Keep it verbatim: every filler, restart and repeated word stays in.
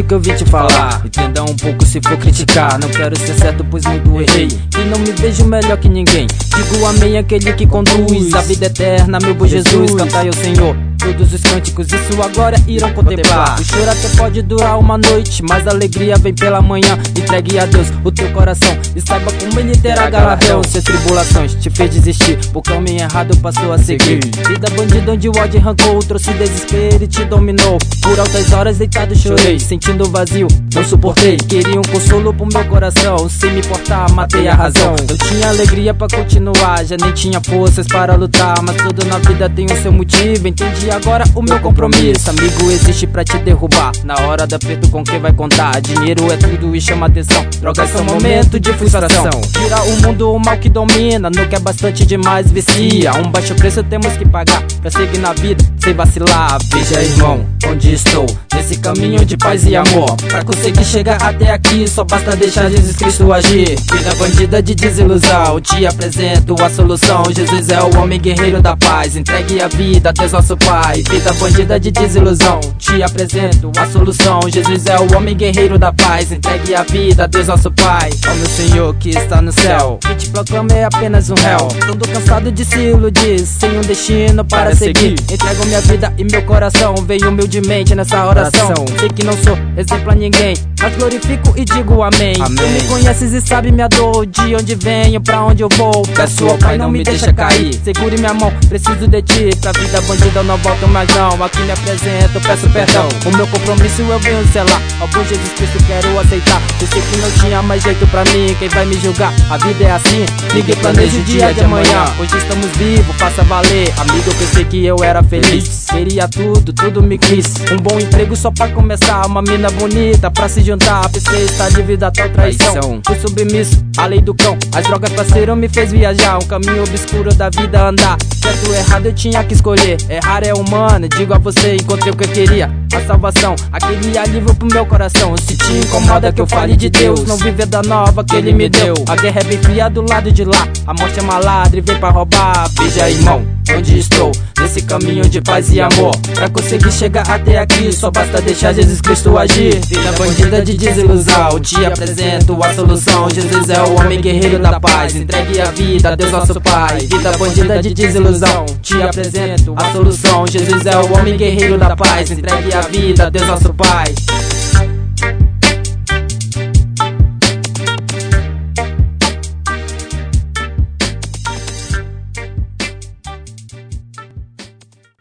escute o que eu vim te falar. Entenda um pouco se for criticar. Não quero ser certo, pois muito errei, e não me vejo melhor que ninguém. Digo amém aquele que conduz a vida eterna, meu bom Jesus. Cantai ao Senhor todos os cânticos, isso agora irão contemplar. O choro até pode durar uma noite, mas a alegria vem pela manhã. Entregue a Deus o teu coração e saiba como ele terá galardão. Se as tribulações te fez desistir, por caminho errado passou a seguir. Vida bandida onde o ódio arrancou, trouxe desespero e te dominou. Por altas horas deitado chorei, sentindo vazio, não suportei. Queria um consolo pro meu coração, sem me importar, matei a razão. Eu tinha alegria pra continuar, já nem tinha forças para lutar. Mas tudo na vida tem o seu motivo, entendi agora o meu compromisso. Amigo existe pra te derrubar, na hora do aperto com quem vai contar. Dinheiro é tudo e chama atenção, drogas são momento de frustração. Tira o mundo o mal que domina, no que é bastante demais vicia. Um baixo preço temos que pagar pra seguir na vida sem vacilar. Veja irmão, onde estou, nesse caminho de paz e amor. Pra conseguir chegar até aqui, só basta deixar Jesus Cristo agir. Vida bandida de desilusão, te apresento a solução. Jesus é o homem guerreiro da paz, entregue a vida a Deus nosso Pai. Vida bandida de desilusão, te apresento a solução. Jesus é o homem guerreiro da paz, entregue a vida a Deus nosso Pai. Ó meu Senhor que está no céu, que te proclama é apenas um réu. Todo cansado de se iludir, sem um destino para seguir. Entrego minha vida e meu coração, venho humildemente nessa oração. Sei que não sou exemplo a ninguém, mas glorifico e digo amém. Tu me conheces e sabe minha dor, de onde venho, pra onde eu vou. Peço ao Pai não me deixa cair, segure minha mão, preciso de ti. Pra vida bandida eu não volto mais não, aqui me apresento, peço perdão. O meu compromisso eu venho selar, ao bom Jesus Cristo quero aceitar. Eu sei que não tinha mais jeito pra mim, quem vai me julgar? A vida é assim, ninguém planeja o dia de amanhã. Hoje estamos vivos, faça valer. Amigo, eu pensei que eu era feliz, queria tudo, tudo me quis. Um bom emprego só pra começar, uma mina bonita pra se juntar. Pensei estar livre da tal traição, fui submisso à lei do cão. As drogas parceiro me fez viajar, um caminho obscuro da vida andar. Certo ou errado eu tinha que escolher, errar é humano, digo a você, encontrei o que eu queria, a salvação, aquele alívio pro meu coração. Se te incomoda que eu fale de Deus, não viver da nova que Ele me deu. A guerra é bem fria do lado de lá, a morte é maladra e vem pra roubar. Veja irmão, onde estou, nesse caminho de paz e amor. Pra conseguir chegar até aqui, só basta deixar Jesus Cristo agir. Vida bandida de desilusão, te apresento a solução. Jesus é o homem guerreiro da paz, entregue a vida a Deus nosso Pai. Vida bandida de desilusão, te apresento a solução. Jesus é o homem guerreiro da paz, entregue a vida a Deus nosso Pai.